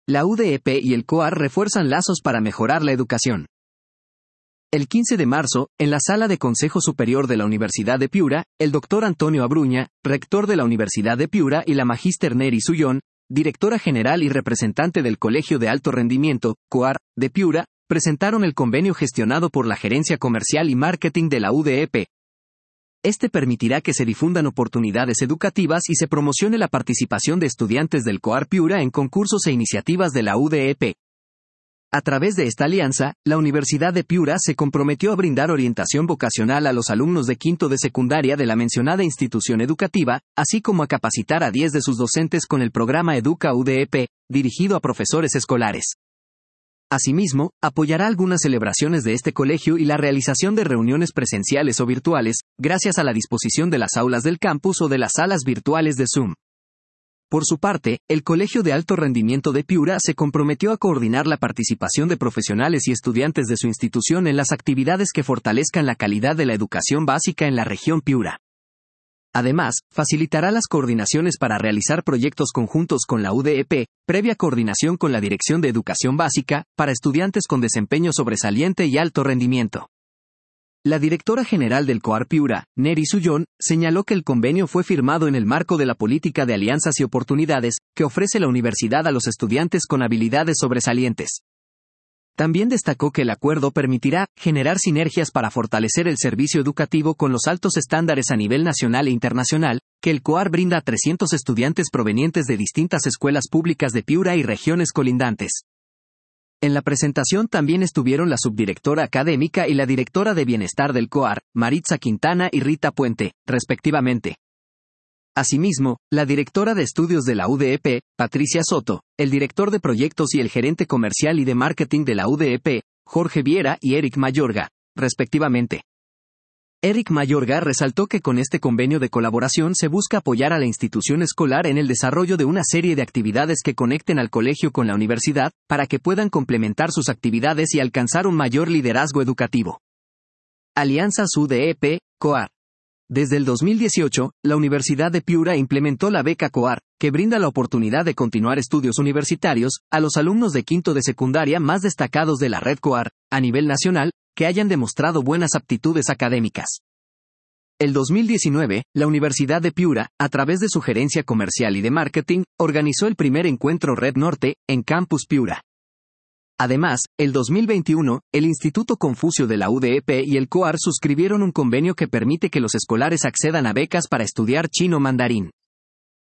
La UDEP y el COAR refuerzan lazos para mejorar la educación. El 15 de marzo, en la sala de Consejo Superior de la Universidad de Piura, el doctor Antonio Abruña, rector de la Universidad de Piura, y la magíster Neri Sullón, directora general y representante del Colegio de Alto Rendimiento, COAR, de Piura, presentaron el convenio gestionado por la Gerencia Comercial y Marketing de la UDEP. Este permitirá que se difundan oportunidades educativas y se promocione la participación de estudiantes del COAR Piura en concursos e iniciativas de la UDEP. A través de esta alianza, la Universidad de Piura se comprometió a brindar orientación vocacional a los alumnos de quinto de secundaria de la mencionada institución educativa, así como a capacitar a 10 de sus docentes con el programa Educa UDEP, dirigido a profesores escolares. Asimismo, apoyará algunas celebraciones de este colegio y la realización de reuniones presenciales o virtuales, gracias a la disposición de las aulas del campus o de las salas virtuales de Zoom. Por su parte, el Colegio de Alto Rendimiento de Piura se comprometió a coordinar la participación de profesionales y estudiantes de su institución en las actividades que fortalezcan la calidad de la educación básica en la región Piura. Además, facilitará las coordinaciones para realizar proyectos conjuntos con la UDEP, previa coordinación con la Dirección de Educación Básica, para estudiantes con desempeño sobresaliente y alto rendimiento. La directora general del COAR Piura, Neri Sullón, señaló que el convenio fue firmado en el marco de la política de alianzas y oportunidades que ofrece la universidad a los estudiantes con habilidades sobresalientes. También destacó que el acuerdo permitirá generar sinergias para fortalecer el servicio educativo con los altos estándares a nivel nacional e internacional, que el COAR brinda a 300 estudiantes provenientes de distintas escuelas públicas de Piura y regiones colindantes. En la presentación también estuvieron la subdirectora académica y la directora de bienestar del COAR, Maritza Quintana y Rita Puente, respectivamente. Asimismo, la directora de estudios de la UDEP, Patricia Soto, el director de proyectos y el gerente comercial y de marketing de la UDEP, Jorge Viera y Eric Mayorga, respectivamente. Eric Mayorga resaltó que con este convenio de colaboración se busca apoyar a la institución escolar en el desarrollo de una serie de actividades que conecten al colegio con la universidad, para que puedan complementar sus actividades y alcanzar un mayor liderazgo educativo. Alianzas UDEP, COAR. Desde el 2018, la Universidad de Piura implementó la beca COAR, que brinda la oportunidad de continuar estudios universitarios a los alumnos de quinto de secundaria más destacados de la red COAR, a nivel nacional, que hayan demostrado buenas aptitudes académicas. El 2019, la Universidad de Piura, a través de su gerencia comercial y de marketing, organizó el primer encuentro Red Norte, en Campus Piura. Además, el 2021, el Instituto Confucio de la UDEP y el COAR suscribieron un convenio que permite que los escolares accedan a becas para estudiar chino mandarín.